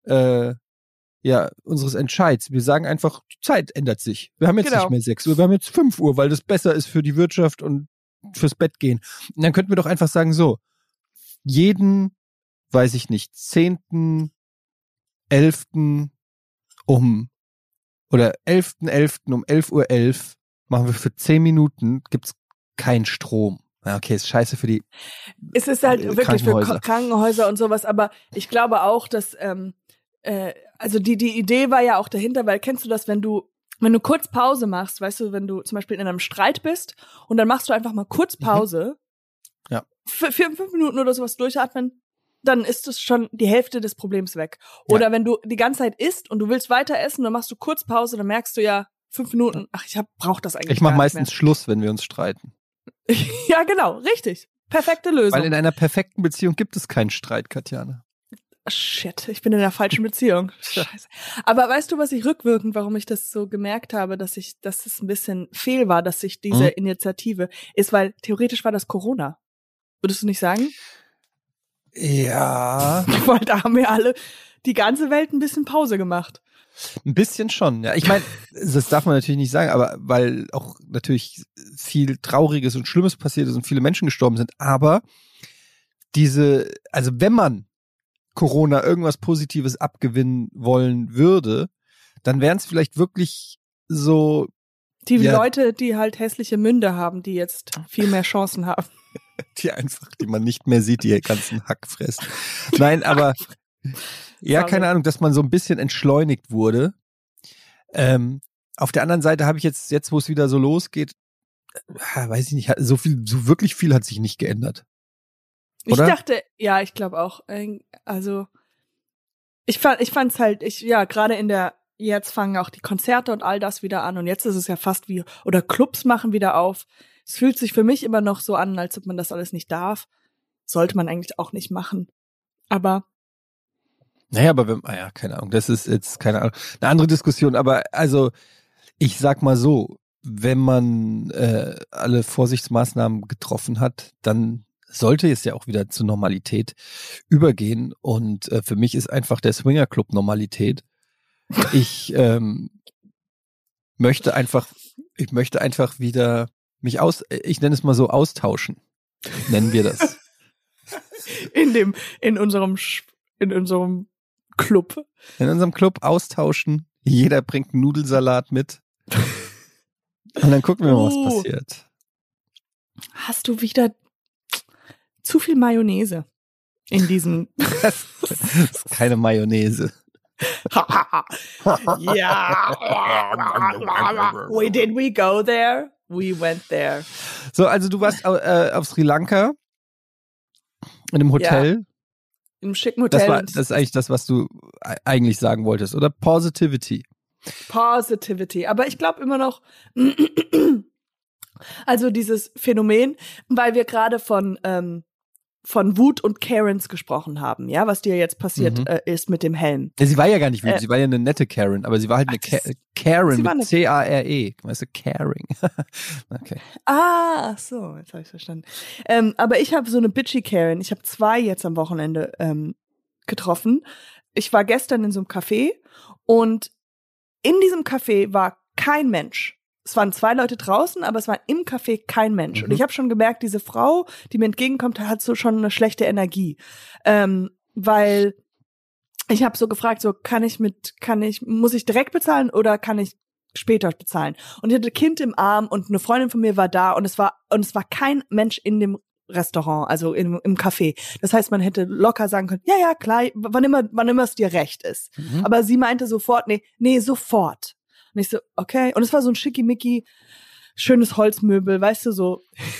Entscheids. Wir sagen einfach, die Zeit ändert sich. Wir haben jetzt nicht mehr 6 Uhr, wir haben jetzt 5 Uhr, weil das besser ist für die Wirtschaft und fürs Bett gehen. Und dann könnten wir doch einfach sagen, so, jeden, weiß ich nicht, 10., 11. um 11.11. um 11:11 Uhr machen wir für 10 Minuten, gibt's keinen Strom. Ja, okay, ist scheiße für die Es ist halt wirklich für Krankenhäuser und sowas, aber ich glaube auch, dass also die Idee war ja auch dahinter, weil kennst du das, wenn du kurz Pause machst, weißt du, wenn du zum Beispiel in einem Streit bist und dann machst du einfach mal kurz Pause, für 5 Minuten oder sowas durchatmen, dann ist es schon die Hälfte des Problems weg. Oder wenn du die ganze Zeit isst und du willst weiter essen, dann machst du kurz Pause, dann merkst du ja, 5 Minuten, brauch das eigentlich Ich mache gar nicht meistens Schluss, wenn wir uns streiten. mehr. Ja, genau, richtig. Perfekte Lösung. Weil in einer perfekten Beziehung gibt es keinen Streit, Katjana. Shit, ich bin in einer falschen Beziehung. Scheiße. Aber weißt du, was ich rückwirkend, warum ich das so gemerkt habe, dass es ein bisschen fehl war, dass sich diese Initiative ist, weil theoretisch war das Corona. Würdest du nicht sagen? Ja. Weil da haben wir alle die ganze Welt ein bisschen Pause gemacht. Ein bisschen schon, ja. Ich meine, das darf man natürlich nicht sagen, aber weil auch natürlich viel Trauriges und Schlimmes passiert ist und viele Menschen gestorben sind. Aber also wenn man Corona irgendwas Positives abgewinnen wollen würde, dann wären es vielleicht wirklich so die Leute, die halt hässliche Münder haben, die jetzt viel mehr Chancen haben. Die man nicht mehr sieht, die ganzen Hack fressen. Nein, aber ja, Sorry. keine Ahnung, dass man so ein bisschen entschleunigt wurde. Auf der anderen Seite habe ich jetzt, wo es wieder so losgeht, weiß ich nicht, so wirklich viel hat sich nicht geändert. Oder? Ich dachte, ja, ich glaube auch. Also ich fand's halt, gerade jetzt fangen auch die Konzerte und all das wieder an und jetzt ist es ja fast oder Clubs machen wieder auf. Es fühlt sich für mich immer noch so an, als ob man das alles nicht darf. Sollte man eigentlich auch nicht machen. Aber naja, aber keine Ahnung, das ist jetzt, keine Ahnung, eine andere Diskussion, aber also, ich sag mal so, wenn man alle Vorsichtsmaßnahmen getroffen hat, dann sollte es ja auch wieder zur Normalität übergehen und für mich ist einfach der Swingerclub Normalität. Ich möchte einfach wieder ich nenne es mal so, austauschen, nennen wir das. in unserem Club. In unserem Club austauschen, jeder bringt einen Nudelsalat mit und dann gucken wir mal, was passiert. Hast du wieder zu viel Mayonnaise in diesem... Das ist keine Mayonnaise. Ja. Did we go there? We went there. So, also du warst auf Sri Lanka in einem Hotel. Ja, im schicken Hotel. Das ist eigentlich das, was du eigentlich sagen wolltest, oder? Positivity. Aber ich glaube immer noch, also dieses Phänomen, weil wir gerade von Wut und Karens gesprochen haben, ja, was dir jetzt passiert ist mit dem Helm. Ja, sie war ja gar nicht wütend, sie war ja eine nette Karen, aber sie war halt eine Karen mit C-A-R-E, weißt du, Caring. Okay. Ah, so, jetzt habe ich verstanden. Aber ich habe so eine bitchy Karen, ich habe 2 jetzt am Wochenende getroffen. Ich war gestern in so einem Café und in diesem Café war kein Mensch. Es waren 2 Leute draußen, aber es war im Café kein Mensch. Und ich habe schon gemerkt, diese Frau, die mir entgegenkommt, hat so schon eine schlechte Energie. Weil ich habe so gefragt, so muss ich direkt bezahlen oder kann ich später bezahlen? Und ich hatte ein Kind im Arm und eine Freundin von mir war da und es war kein Mensch in dem Restaurant, also im Café. Das heißt, man hätte locker sagen können, ja, klar, wann immer es dir recht ist. Aber sie meinte sofort, nee, sofort. Und ich so, okay. Und es war so ein schickimicki, schönes Holzmöbel, weißt du, so.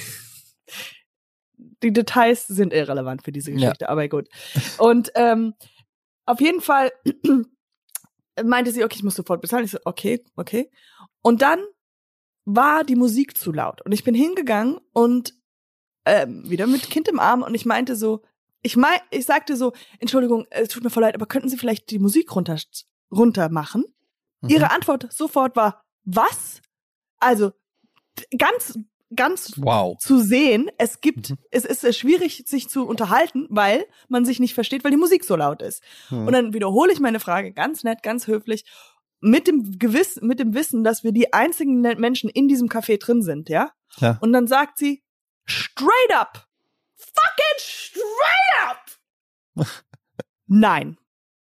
Die Details sind irrelevant für diese Geschichte, aber gut. Und auf jeden Fall meinte sie, okay, ich muss sofort bezahlen. Ich so, okay. Und dann war die Musik zu laut. Und ich bin hingegangen und wieder mit Kind im Arm und ich meinte so, ich sagte so, Entschuldigung, es tut mir voll leid, aber könnten Sie vielleicht die Musik runter machen? Ihre Antwort sofort war, was? Also, ganz wow. zu sehen, es ist schwierig, sich zu unterhalten, weil man sich nicht versteht, weil die Musik so laut ist. Und dann wiederhole ich meine Frage ganz nett, ganz höflich, mit dem Wissen, dass wir die einzigen Menschen in diesem Café drin sind, ja? Und dann sagt sie, straight up! Fucking straight up! Nein.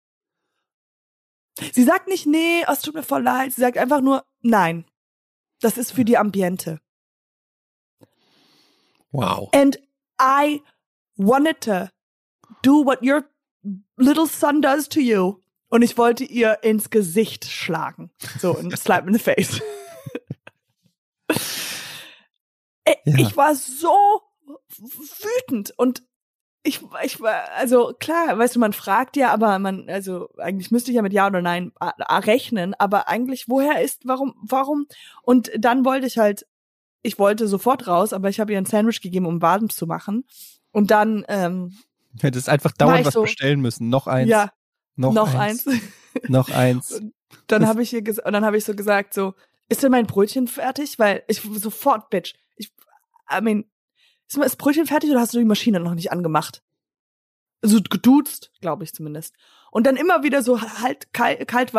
Sie sagt nicht, nee, es tut mir voll leid. Sie sagt einfach nur, nein. Das ist für die Ambiente. Wow. And I wanted to do what your little son does to you. Und ich wollte ihr ins Gesicht schlagen. So, ein slap in the face. Ich war so wütend und also klar, weißt du, man fragt ja, aber also eigentlich müsste ich ja mit Ja oder Nein rechnen, aber eigentlich, warum? Und dann ich wollte sofort raus, aber ich habe ihr ein Sandwich gegeben, um warm zu machen. Und dann, hättest einfach dauernd was bestellen müssen. Noch eins. Ja, noch eins. Noch eins. Und dann habe ich so gesagt, so, ist denn mein Brötchen fertig? Weil ich sofort, Bitch. Ist das Brötchen fertig oder hast du die Maschine noch nicht angemacht? Also geduzt, glaube ich zumindest. Und dann immer wieder so halt kalt,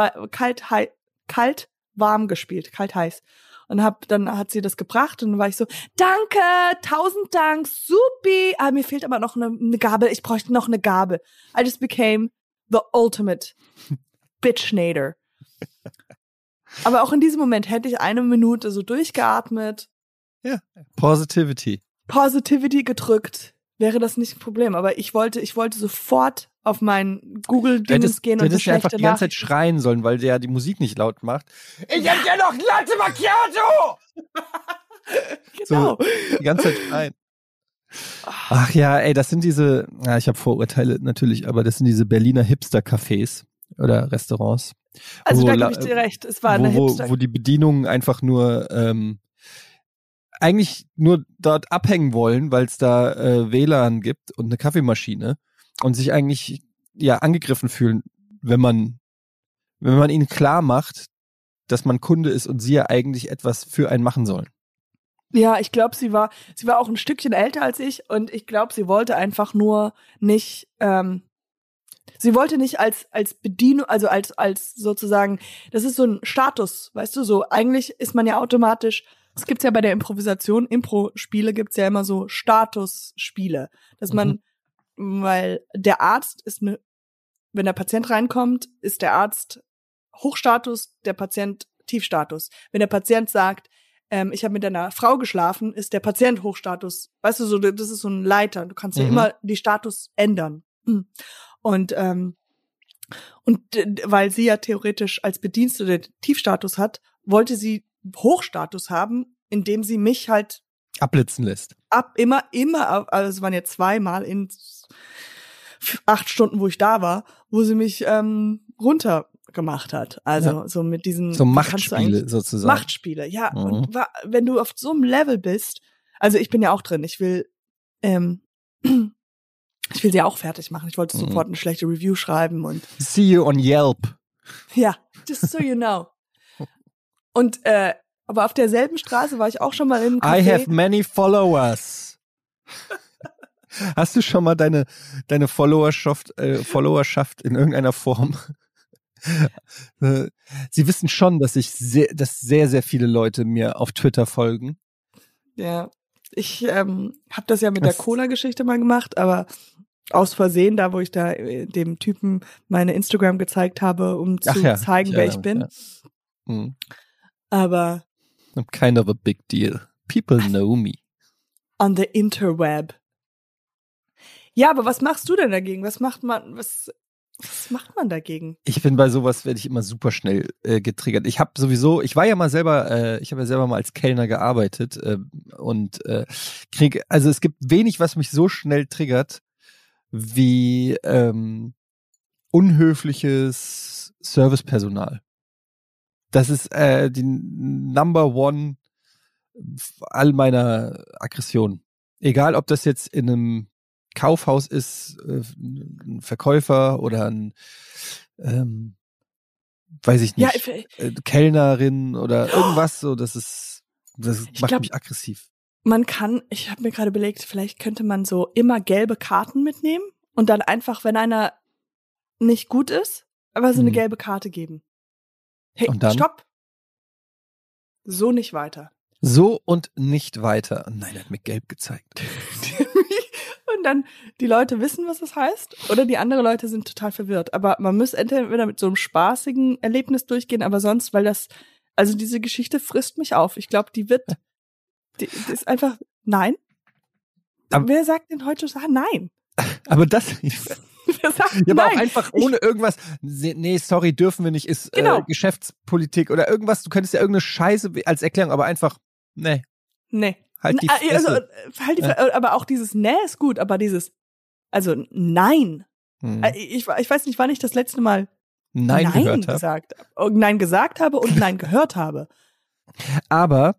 warm gespielt, kalt, heiß. Und dann hat sie das gebracht und dann war ich so, danke, 1000 Dank, supi. Mir fehlt aber noch eine Gabel, ich bräuchte noch eine Gabel. I just became the ultimate Bitchnader. Aber auch in diesem Moment hätte ich 1 Minute so durchgeatmet. Ja, Positivity gedrückt, wäre das nicht ein Problem. Aber ich wollte sofort auf meinen Google-Dingens gehen und das schlechte einfach die ganze Zeit schreien sollen, weil der die Musik nicht laut macht. Ich hätte ja noch Latte Macchiato! Genau. So, die ganze Zeit schreien. Ach ja, ey, das sind ich habe Vorurteile natürlich, aber das sind diese Berliner Hipster-Cafés oder Restaurants. Also da gebe ich dir recht, es war eine Hipster. Wo die Bedienungen einfach nur eigentlich nur dort abhängen wollen, weil es da WLAN gibt und eine Kaffeemaschine und sich eigentlich angegriffen fühlen, wenn man ihnen klar macht, dass man Kunde ist und sie ja eigentlich etwas für einen machen sollen. Ja, ich glaube, sie war auch ein Stückchen älter als ich und ich glaube, sie wollte einfach nur nicht, sie wollte nicht als Bedienung, also als sozusagen, das ist so ein Status, weißt du, so eigentlich ist man ja automatisch, es gibt's ja bei der Improvisation, Impro-Spiele gibt's ja immer so Statusspiele, dass man, weil der Arzt wenn der Patient reinkommt, ist der Arzt Hochstatus, der Patient Tiefstatus. Wenn der Patient sagt, ich habe mit einer Frau geschlafen, ist der Patient Hochstatus. Weißt du, so das ist so ein Leiter. Du kannst ja immer die Status ändern. Und weil sie ja theoretisch als Bedienstete Tiefstatus hat, wollte sie Hochstatus haben, indem sie mich halt abblitzen lässt. Immer, also es waren ja 2-mal in 8 Stunden, wo ich da war, wo sie mich runtergemacht hat. Also so mit diesen so Machtspiele sozusagen. Machtspiele, ja. Und wenn du auf so einem Level bist, also ich bin ja auch drin, ich will sie auch fertig machen. Ich wollte sofort eine schlechte Review schreiben und see you on Yelp. Ja, just so you know. Und aber auf derselben Straße war ich auch schon mal im Café. I have many followers. Hast du schon mal deine Followerschaft in irgendeiner Form? Sie wissen schon, dass sehr, sehr viele Leute mir auf Twitter folgen. Ja, ich habe das ja mit der Cola-Geschichte mal gemacht, aber aus Versehen, da wo ich da dem Typen meine Instagram gezeigt habe, um zu zeigen, wer ich bin. Ja. Aber I'm kind of a big deal. People know me. On the interweb. Ja, aber was machst du denn dagegen? Was macht man dagegen? Ich bin bei sowas, werde ich immer super schnell getriggert. Ich habe ja selber mal als Kellner gearbeitet und also es gibt wenig, was mich so schnell triggert, wie unhöfliches Servicepersonal. Das ist die Number One all meiner Aggressionen. Egal, ob das jetzt in einem Kaufhaus ist, ein Verkäufer oder ein weiß ich nicht, Kellnerin oder irgendwas, so, das macht mich aggressiv. Ich habe mir gerade überlegt, vielleicht könnte man so immer gelbe Karten mitnehmen und dann einfach, wenn einer nicht gut ist, aber so eine gelbe Karte geben. Hey, und dann? Stopp! So nicht weiter. So und nicht weiter. Oh nein, er hat mir gelb gezeigt. Und dann, die Leute wissen, was das heißt, oder die anderen Leute sind total verwirrt. Aber man muss entweder mit so einem spaßigen Erlebnis durchgehen, aber sonst, also diese Geschichte frisst mich auf. Ich glaube, die ist einfach, nein. Aber wer sagt denn heute schon, nein? Aber das, wer sagt ja, aber nein? auch einfach ohne irgendwas, nee, sorry, dürfen wir nicht, ist Geschäftspolitik oder irgendwas, du könntest ja irgendeine Scheiße als Erklärung, aber einfach, nee. Nee. Halt die Fresse. Aber auch dieses Nee ist gut, aber dieses Also nein. Ich weiß nicht, wann ich das letzte Mal Nein gesagt habe und Nein gehört habe. Aber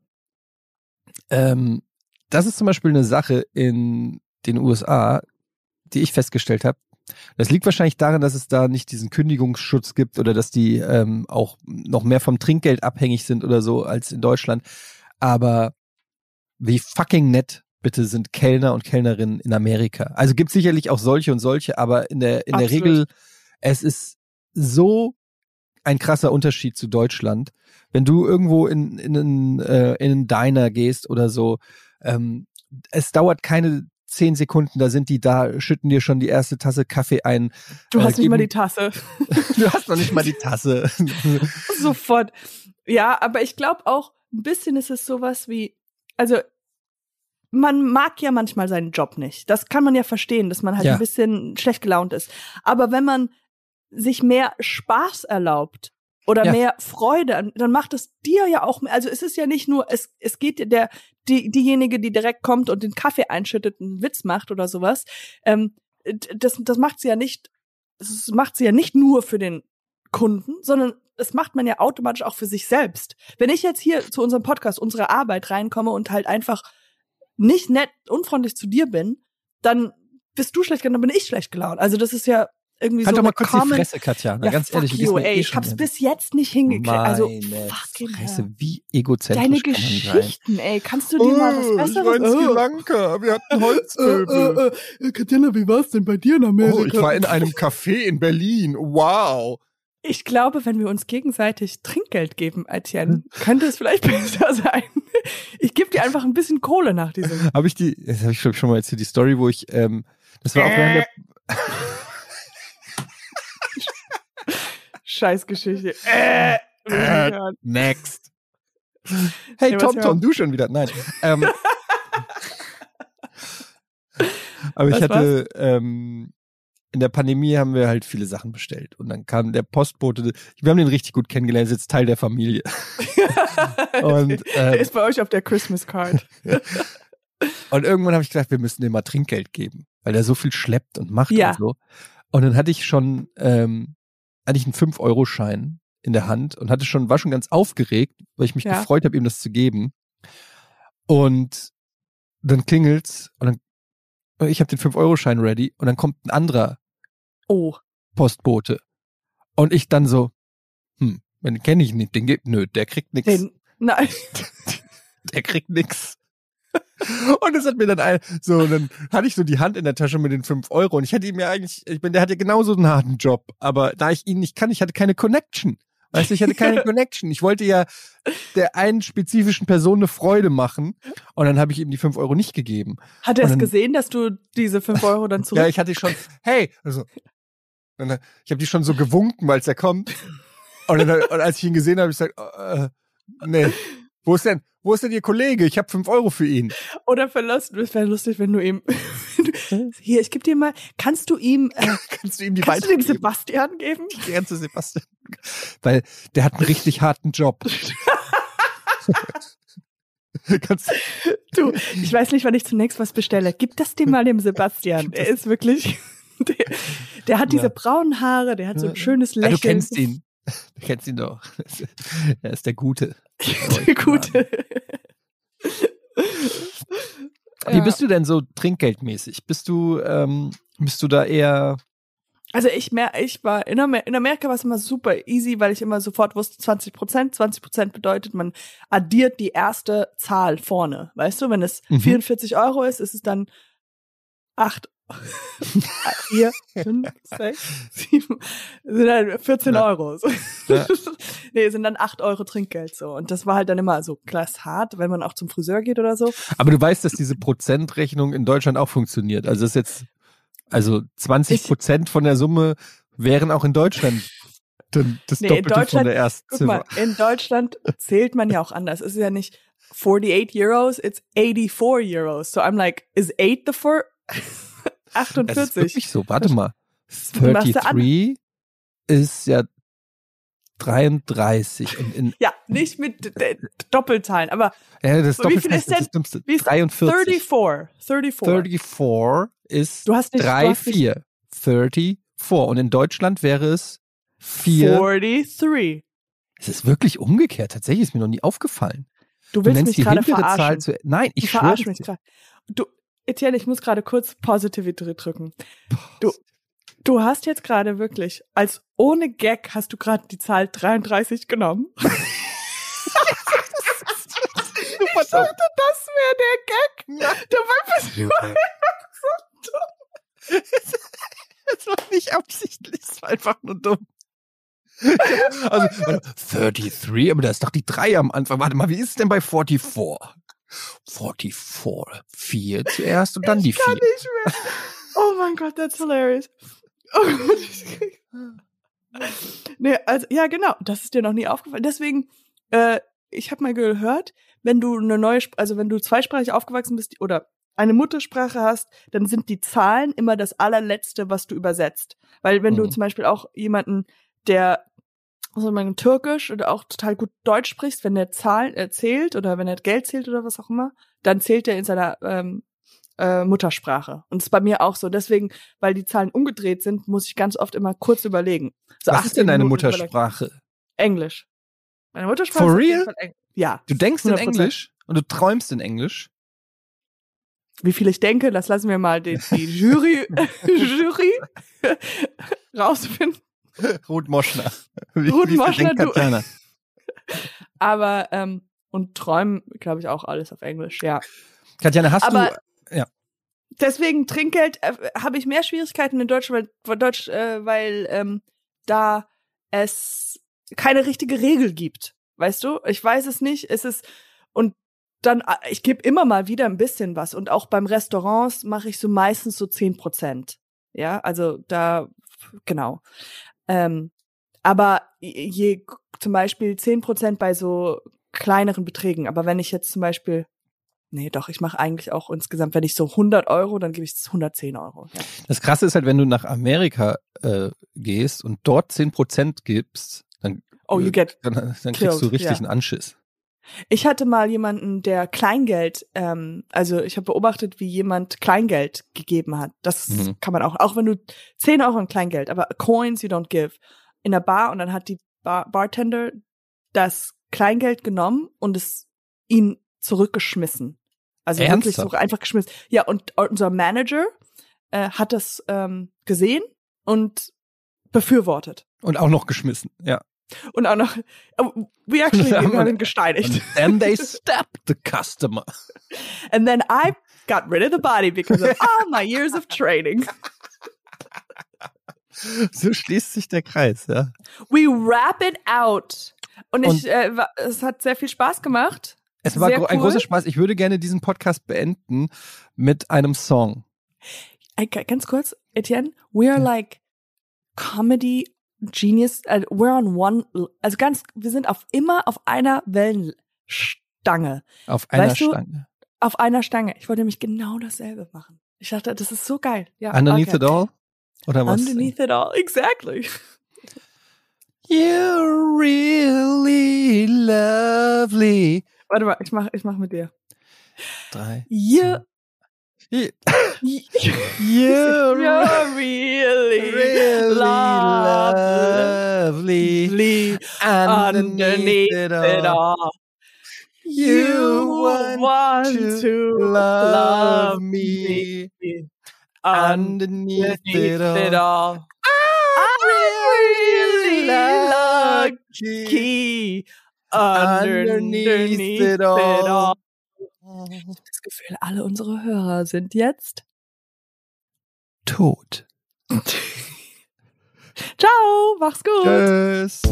das ist zum Beispiel eine Sache in den USA, die ich festgestellt habe. Das liegt wahrscheinlich daran, dass es da nicht diesen Kündigungsschutz gibt oder dass die auch noch mehr vom Trinkgeld abhängig sind oder so als in Deutschland. Aber wie fucking nett bitte sind Kellner und Kellnerinnen in Amerika. Also gibt sicherlich auch solche und solche, aber in der Regel, es ist so ein krasser Unterschied zu Deutschland. Wenn du irgendwo in einen Diner gehst oder so, es dauert keine 10 Sekunden, da sind die da, schütten dir schon die erste Tasse Kaffee ein. Du hast nicht mal die Tasse. Du hast noch nicht mal die Tasse. Sofort. Ja, aber ich glaube auch, ein bisschen ist es sowas wie, also man mag ja manchmal seinen Job nicht. Das kann man ja verstehen, dass man halt ein bisschen schlecht gelaunt ist. Aber wenn man sich mehr Spaß erlaubt oder mehr Freude, dann macht es dir ja auch mehr. Also es ist ja nicht nur, es geht diejenige, die direkt kommt und den Kaffee einschüttet, einen Witz macht oder sowas. Das macht sie ja nicht. Das macht sie ja nicht nur für den Kunden, sondern das macht man ja automatisch auch für sich selbst. Wenn ich jetzt hier zu unserem Podcast, unsere Arbeit reinkomme und halt einfach nicht nett, unfreundlich zu dir bin, dann bist du schlecht gelaunt, dann bin ich schlecht gelaunt. Also das ist ja irgendwie halt so doch mal kurz die Fresse, Katja. Ja, ganz ehrlich, you, ich hab's bis jetzt nicht hingekriegt. Also fucking Fresse, wie egozentrisch deine kann man Geschichten, sein. Ey, kannst du dir mal was Besseres? Ich war in Sri Lanka, wir hatten Holzmöbel. Katjana, wie war's denn bei dir in Amerika? Oh, ich war in einem Café in Berlin. Wow. Ich glaube, wenn wir uns gegenseitig Trinkgeld geben, Etienne, könnte es vielleicht besser sein. Ich gebe dir einfach ein bisschen Kohle nach diesem. Das habe ich glaub ich schon mal erzählt, die Story, wo ich, das war auch während der Scheißgeschichte. Next. Hey, Tom, du schon wieder. Nein. Aber ich hatte, in der Pandemie haben wir halt viele Sachen bestellt. Und dann kam der Postbote, wir haben den richtig gut kennengelernt, ist jetzt Teil der Familie. Und, der ist bei euch auf der Christmas Card. Und irgendwann habe ich gedacht, wir müssen dem mal Trinkgeld geben, weil der so viel schleppt und macht und so. Und dann hatte ich schon, einen 5-Euro-Schein in der Hand und war schon ganz aufgeregt, weil ich mich gefreut habe, ihm das zu geben. Und dann klingelt's und ich habe den 5-Euro-Schein ready und dann kommt ein anderer Postbote. Und ich dann so, den kenne ich nicht, der kriegt nix. Nein. Der kriegt nix. Und es hat mir dann dann hatte ich so die Hand in der Tasche mit den 5 Euro und ich hätte ihm ja eigentlich, der hat ja genauso einen harten Job, aber da ich ihn nicht kann, ich hatte keine Connection. Weißt du, ich hatte keine Connection. Ich wollte ja der einen spezifischen Person eine Freude machen und dann habe ich ihm die 5 Euro nicht gegeben. Hat er es gesehen, dass du diese 5 Euro dann zurück... Ja, ich hatte schon, hey, also, ich habe die schon so gewunken, weil er kommt. Und als ich ihn gesehen habe, habe ich gesagt, nee, wo ist denn Ihr Kollege? Ich habe 5 Euro für ihn. Oder verlassen. Es wäre lustig, wenn du ihm... Hier, ich gebe dir mal... Kannst du ihm dem Sebastian geben? Ich gehe zu Sebastian. Weil der hat einen richtig harten Job. Du, ich weiß nicht, wann ich zunächst was bestelle. Gib das dem mal dem Sebastian. Er ist wirklich... Der hat diese braunen Haare, der hat so ein schönes Lächeln. Du kennst ihn. Du kennst ihn doch. Er ist der Gute. Der Gute. Wie bist du denn so trinkgeldmäßig? Bist du da eher... Also ich war in Amerika war es immer super easy, weil ich immer sofort wusste, 20%. 20% bedeutet, man addiert die erste Zahl vorne. Weißt du, wenn es 44 Euro ist, ist es dann 8, 4, 5, 6, 7, sind dann 14 Euro. Ja. Nee, sind dann 8 Euro Trinkgeld so. Und das war halt dann immer so klass hart, wenn man auch zum Friseur geht oder so. Aber du weißt, dass diese Prozentrechnung in Deutschland auch funktioniert. Also das ist jetzt, 20% von der Summe wären auch in Deutschland das Doppelte von der ersten Ziffer. Guck mal, in Deutschland zählt man ja auch anders. Es ist ja nicht 48 Euros, it's 84 Euros. So I'm like, is 8 the 4? 48. Das ist wirklich so, warte mal. 33 ist ja 33. Ja, nicht mit Doppelzahlen, aber ja, das wie viel ist denn? Das Dümmste. Wie ist 43. 34 ist Du hast nicht- 3, 4. 34. Und in Deutschland wäre es 4. 43. Es ist wirklich umgekehrt. Tatsächlich ist mir noch nie aufgefallen. Du Du willst nennst mich die gerade hintere verarschen. Zahl Nein, ich Du schwöre. verarsch mich gerade. Du, Etienne, ich muss gerade kurz Positivity drücken. Du hast jetzt gerade wirklich, als ohne Gag hast du gerade die Zahl 33 genommen. Ich dachte, das wäre der Gag. Dabei bist du einfach so dumm. Das war nicht absichtlich, es war einfach nur dumm. Also, 33, aber da ist doch die 3 am Anfang. Warte mal, wie ist es denn bei 44? 44, 4 zuerst und dann die 4. Kann nicht mehr. Oh mein Gott, that's hilarious. Oh Gott. Nee, also, ja, genau, das ist dir noch nie aufgefallen. Deswegen, ich habe mal gehört, wenn du wenn du zweisprachig aufgewachsen bist oder eine Muttersprache hast, dann sind die Zahlen immer das allerletzte, was du übersetzt. Weil wenn du zum Beispiel auch jemanden, der Türkisch oder auch total gut Deutsch sprichst, wenn der Zahlen zählt oder wenn er Geld zählt oder was auch immer, dann zählt er in seiner Muttersprache. Und das ist bei mir auch so. Deswegen, weil die Zahlen umgedreht sind, muss ich ganz oft immer kurz überlegen. So was ist denn deine 18 Minuten Muttersprache? Englisch. Meine Muttersprache For ist real? auf jeden Fall ja. Du denkst in 100%. Englisch und du träumst in Englisch? Wie viel ich denke, das lassen wir mal die Jury rausfinden. Ruth Moschner. Ruth Moschner, du. Katjana? Aber, und träumen, glaube ich, auch alles auf Englisch, ja. Katjana, hast Aber du... Ja. Deswegen Trinkgeld habe ich mehr Schwierigkeiten in Deutschland, weil da es keine richtige Regel gibt. Weißt du? Ich weiß es nicht. Und dann, ich gebe immer mal wieder ein bisschen was. Und auch beim Restaurants mache ich so meistens so 10%. Ja, also da, genau. Aber zum Beispiel 10% bei so kleineren Beträgen. Aber wenn ich jetzt zum Beispiel, ich mache eigentlich auch insgesamt, wenn ich so 100 €, dann gebe ich 110 €. Ja. Das Krasse ist halt, wenn du nach Amerika gehst und dort 10% gibst, dann kriegst du richtig einen Anschiss. Ich hatte mal jemanden, der Kleingeld, also ich habe beobachtet, wie jemand Kleingeld gegeben hat. Das kann man auch wenn du 10 € in Kleingeld, aber Coins you don't give, in der Bar, und dann hat die Bartender das Kleingeld genommen und es ihn zurückgeschmissen. Also wirklich so einfach geschmissen. Ja, und unser Manager hat das gesehen und befürwortet. Und auch noch geschmissen, ja. Und auch noch, wir haben ihn gesteinigt. And they stabbed the customer. And then I got rid of the body because of all my years of training. So schließt sich der Kreis, ja. We wrap it out. Und es hat sehr viel Spaß gemacht. Es war ein großer Spaß. Ich würde gerne diesen Podcast beenden mit einem Song. Ganz kurz, Etienne, we are like comedy genius, we're on one, wir sind immer auf einer Wellenstange. Auf einer Stange. Auf einer Stange. Ich wollte nämlich genau dasselbe machen. Ich dachte, das ist so geil. Ja, Underneath it all? Oder was? Underneath it all, exactly. You're really lovely. Warte mal, ich mach mit dir. 3. You're really lovely underneath it all. You want to love me underneath it all. I'm really lucky underneath it all. Ich habe das Gefühl, alle unsere Hörer sind jetzt tot. Ciao, mach's gut. Tschüss.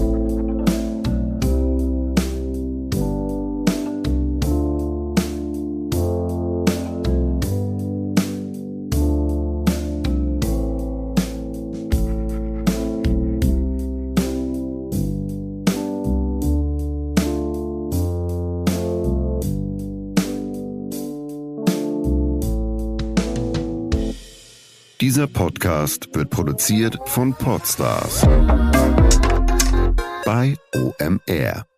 Dieser Podcast wird produziert von Podstars bei OMR.